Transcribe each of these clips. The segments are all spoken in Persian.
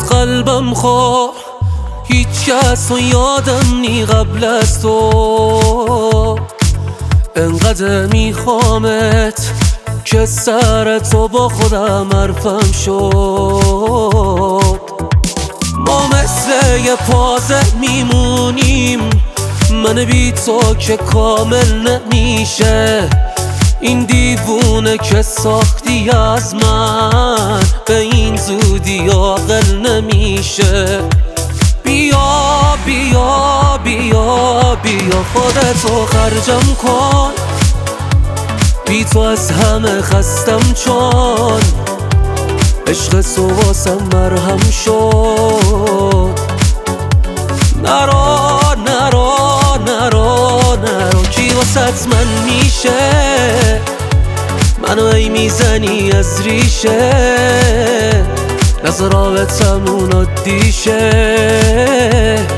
قلبم خور، هیچ کس رو یادم نی قبل از تو. انقدر میخوامت که سر تو با خودم حرفم شد. ما مثل یه پازل میمونیم، من بی تو که کامل نمیشه. این دیوونه که ساختی از من به این زودی عاقل نمیشه. بیا بیا بیا بیا خودتو خرجم کن، بی تو از همه خستم چون عشق تو واسم مرهم شد. نرو نرو نرو نرو کی واسط من میشه، منو ای میزنی از ریشه، نظر رابطمون عادیشه.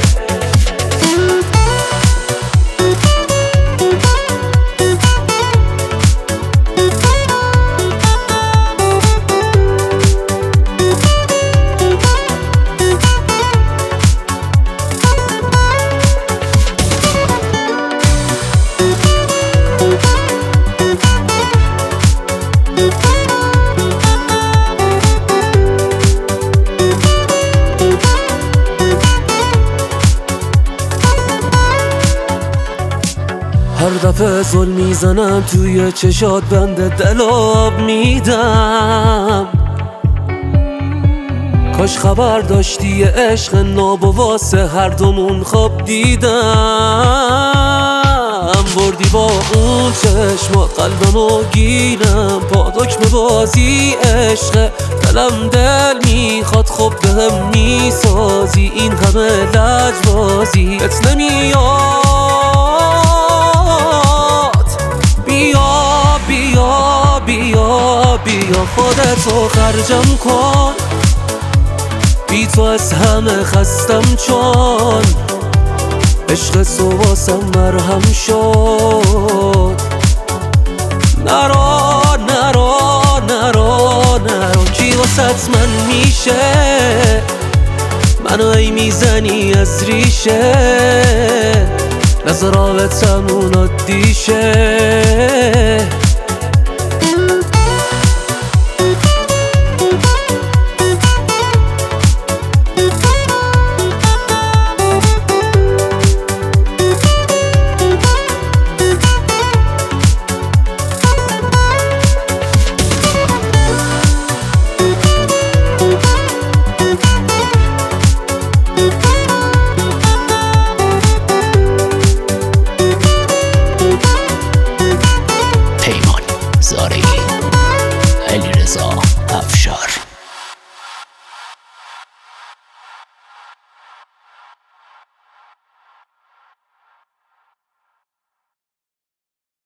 هر دفعه زل میزنم توی چشات بند دل آب میدم. کاش خبر داشتی عشق ناب و واسه هر دومون خواب دیدم. بردی با اون چشما قلبمو گیرم، پا دکمه بازی عشق دلم دل میخواد، خب بهم میسازی این همه لجبازی ات نمیاد. بیا بیا بیا بیا خودتو خرجم کن، بی تو از همه خستم چون عشق تو واسم مرهم شد. نرو نرو نرو نرو کی واسط من میشه، منو ای میزنی از ریشه، نظر رابطمون عادیشه. پیمان زارعی، علیرضا افشار.